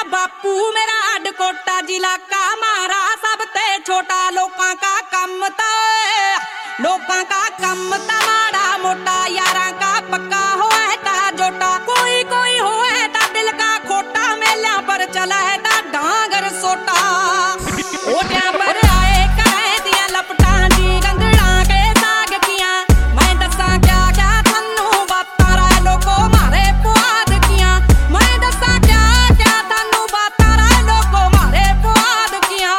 बापू मेरा अडकोटा जिला का मारा सबते छोटा। लोकां का कम ता माड़ा मोटा यारां का पक्का होए ता जोटा। कोई कोई होए ता दिल का खोटा मेलियां पर चला है ता डांगर सोटा। ओटियां पर आए करे दियां लपटां दी गंदड़ां के साग कियां। मैं दसां क्या क्या थन्नू बातां राय लोको मारे पुआद कियां। मैं दसां क्या क्या थन्नू बातां राय लोको मारे पुआद कियां।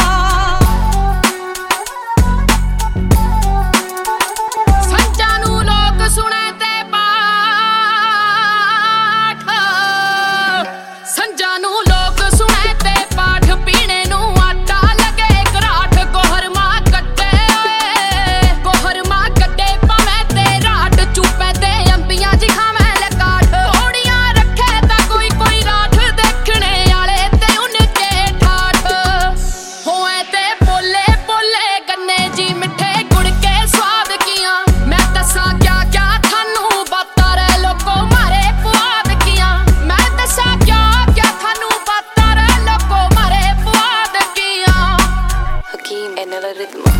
संजां नू लोक सुने ते पाठ, संजां नू लोक सुने ते पाठ। पीने नू आटा लगे घराट। गोहर मां कड्डे पावे ते राट। चुपे ते अंबियां जी खावे लकाठ। घोड़ियां रखे ता कोई कोई राठ। देखने आले ते उनके ठाठ होए ते बोले बोले गन्ने जी मिठे गुड़ के स्वाद कियां। मैं दसां क्या क्या थानू बातां रे लोको मारे पुआद कियां। मैं दसां क्या क्या थानू बातां रे लोको मारे पुआद कियां। Hakeem and Ella Ritmo.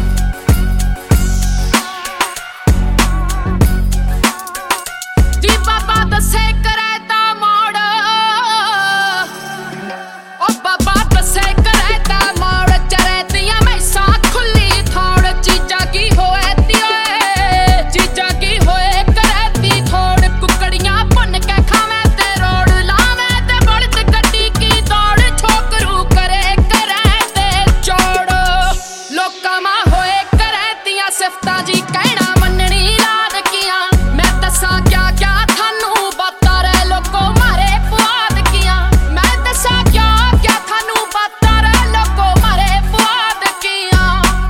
जी बाबा दसे करे ता मोड़, ओ बाबा दसे करे ता मोड़। चरे दियां मैसां खुली थोड़। चीजां की होए तिए, चीजां की होए करे ती थोड़। कुकड़ियां भुन के खावे ते रोड़। लावे ते बड़द गड्डी की दौड़। छोकरू करे ते चौड़। लोकां मां होए करे तियां सिफतां जी कहना मननी लाद कियां। मैं दसां क्या क्या थानू बातां रे लोको मारे पुआद कियां। मैं दसां क्या क्या थानू बातां रे लोको मारे पुआद कियां।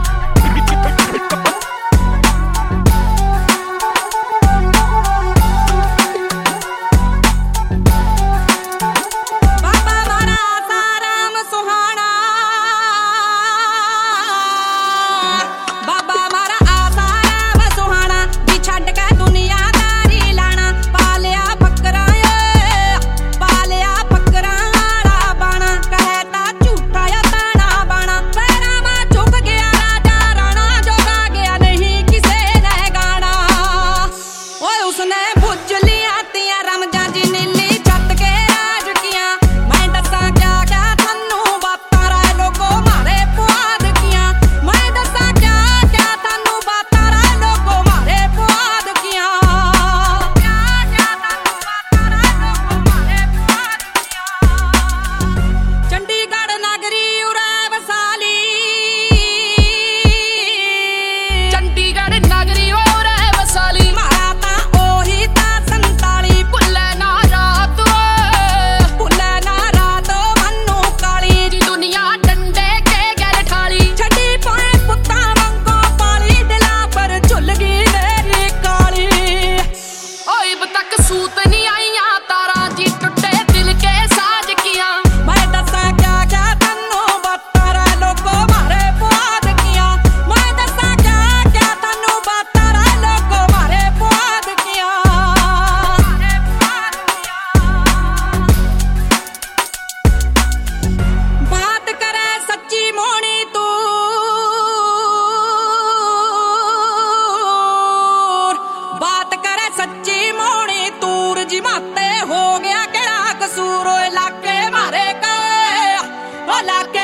बाबा मारा आसाराम सुहाना। बाबा मारा आसाराम सुहाना। भी छड्ड के दुनियादारी लाना। पालिया बकरा वाला बाना। कहता झूठा या ताना बाना। पैरां मां झुक गया राजा राणा। जोगा गया नहीं किसे ने गाना। ओए उसने भुज लिया तियां रमजां जी नीली छत के राज कियां। मैं दसां क्या क्या थन्नू बातां राय लोको मारे पुआद कियां। मैं दसां क्या क्या थन्नू बातां राय लोको मारे पुआद कियां। क्या क्या थन्नू बातां राय लोको मारे पुआद कियां। चंडीगढ़ नगरी उरे वसाली। चंडीगढ़ नगरी ओरे वसाली। मारा तां ओही तां 47। भुल्ले ना रात भुल्ले ना रात मन्नू काली। जी दुनिया डंडे के गैल ठाली। छड़ी पाए पुत्तां वांगो पाली। दिला पर झुल गई मेरी काली। ओए अब तक सूत नहीं आईयां तारा जी टुटे दिल के साज कियां। मैं दसां क्या क्या थन्नू बातां राय लोको मारे पुआद कियां। मैं दसां क्या क्या थन्नू बातां राय लोको मारे पुआद कियां। बात करे सच्ची मोहनी तूर। बात करे सच्ची मोहनी तूर। जी माते हो गया केड़ा कसूर। ओए लाके मारे के ओ लाके